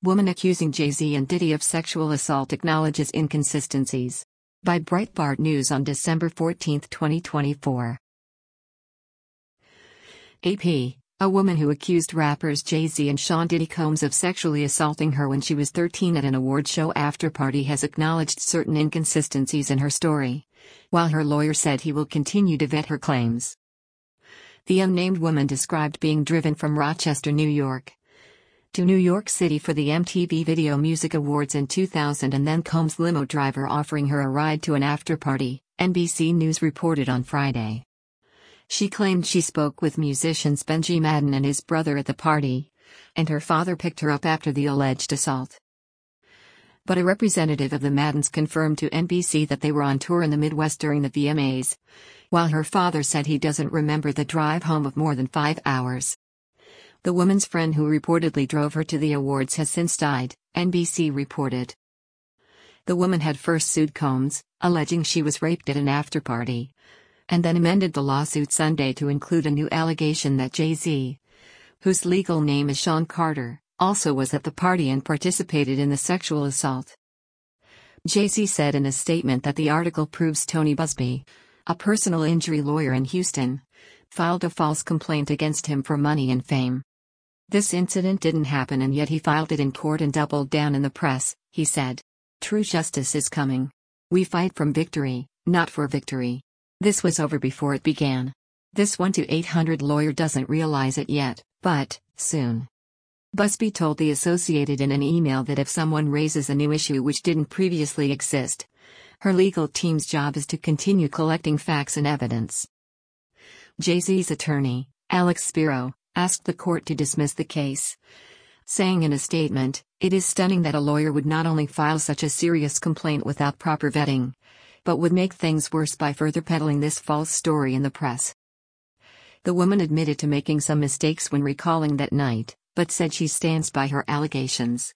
Woman accusing Jay-Z and Diddy of sexual assault acknowledges inconsistencies. By Breitbart News on December 14, 2024. AP. A woman who accused rappers Jay-Z and Sean Diddy Combs of sexually assaulting her when she was 13 at an award show after-party has acknowledged certain inconsistencies in her story, while her lawyer said he will continue to vet her claims. The unnamed woman described being driven from Rochester, New York, to New York City for the MTV Video Music Awards in 2000 and then Combs' limo driver offering her a ride to an after-party, NBC News reported on Friday. She claimed she spoke with musicians Benji Madden and his brother at the party, and her father picked her up after the alleged assault. But a representative of the Maddens confirmed to NBC that they were on tour in the Midwest during the VMAs, while her father said he doesn't remember the drive home of more than 5 hours. The woman's friend who reportedly drove her to the awards has since died, NBC reported. The woman had first sued Combs, alleging she was raped at an after-party, and then amended the lawsuit Sunday to include a new allegation that Jay-Z, whose legal name is Sean Carter, also was at the party and participated in the sexual assault. Jay-Z said in a statement that the article proves Tony Buzbee, a personal injury lawyer in Houston, filed a false complaint against him for money and fame. This incident didn't happen and yet he filed it in court and doubled down in the press, he said. True justice is coming. We fight from victory, not for victory. This was over before it began. This 1-800 lawyer doesn't realize it yet, but, soon. Buzbee told the Associated in an email that if someone raises a new issue which didn't previously exist, her legal team's job is to continue collecting facts and evidence. Jay-Z's attorney, Alex Spiro, asked the court to dismiss the case, saying in a statement, "It is stunning that a lawyer would not only file such a serious complaint without proper vetting, but would make things worse by further peddling this false story in the press." The woman admitted to making some mistakes when recalling that night, but said she stands by her allegations.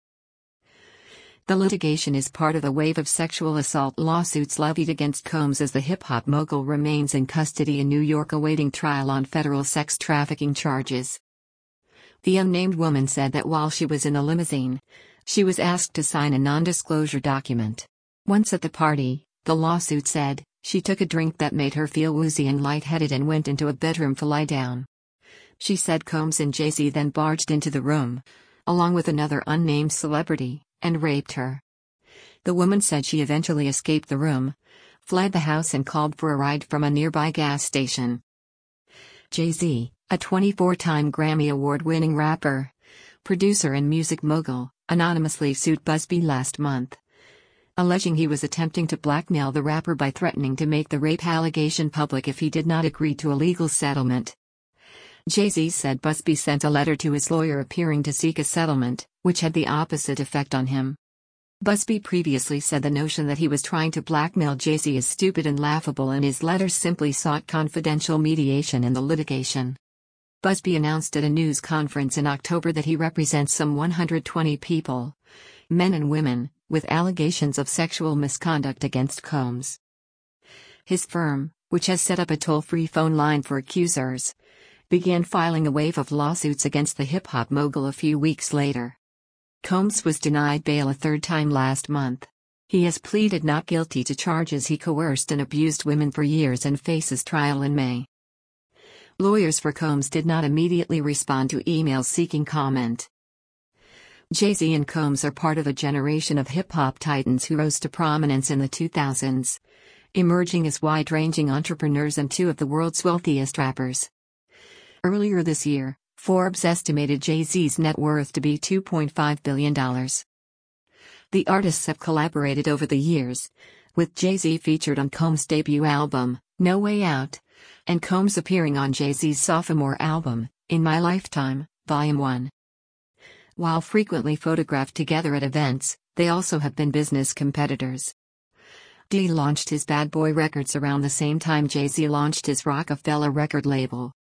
The litigation is part of a wave of sexual assault lawsuits levied against Combs as the hip-hop mogul remains in custody in New York awaiting trial on federal sex trafficking charges. The unnamed woman said that while she was in the limousine, she was asked to sign a non-disclosure document. Once at the party, the lawsuit said, she took a drink that made her feel woozy and lightheaded and went into a bedroom to lie down. She said Combs and Jay-Z then barged into the room, along with another unnamed celebrity, and raped her. The woman said she eventually escaped the room, fled the house and called for a ride from a nearby gas station. Jay-Z, a 24-time Grammy Award-winning rapper, producer and music mogul, anonymously sued Buzbee last month, alleging he was attempting to blackmail the rapper by threatening to make the rape allegation public if he did not agree to a legal settlement. Jay-Z said Buzbee sent a letter to his lawyer appearing to seek a settlement, which had the opposite effect on him. Buzbee previously said the notion that he was trying to blackmail Jay-Z is stupid and laughable, and his letter simply sought confidential mediation in the litigation. Buzbee announced at a news conference in October that he represents some 120 people, men and women, with allegations of sexual misconduct against Combs. His firm, which has set up a toll-free phone line for accusers, began filing a wave of lawsuits against the hip-hop mogul a few weeks later. Combs was denied bail a third time last month. He has pleaded not guilty to charges he coerced and abused women for years and faces trial in May. Lawyers for Combs did not immediately respond to emails seeking comment. Jay-Z and Combs are part of a generation of hip-hop titans who rose to prominence in the 2000s, emerging as wide-ranging entrepreneurs and two of the world's wealthiest rappers. Earlier this year, Forbes estimated Jay-Z's net worth to be $2.5 billion. The artists have collaborated over the years, with Jay-Z featured on Combs' debut album, No Way Out, and Combs appearing on Jay-Z's sophomore album, In My Lifetime, Volume 1. While frequently photographed together at events, they also have been business competitors. Diddy launched his Bad Boy Records around the same time Jay-Z launched his Rockefeller record label.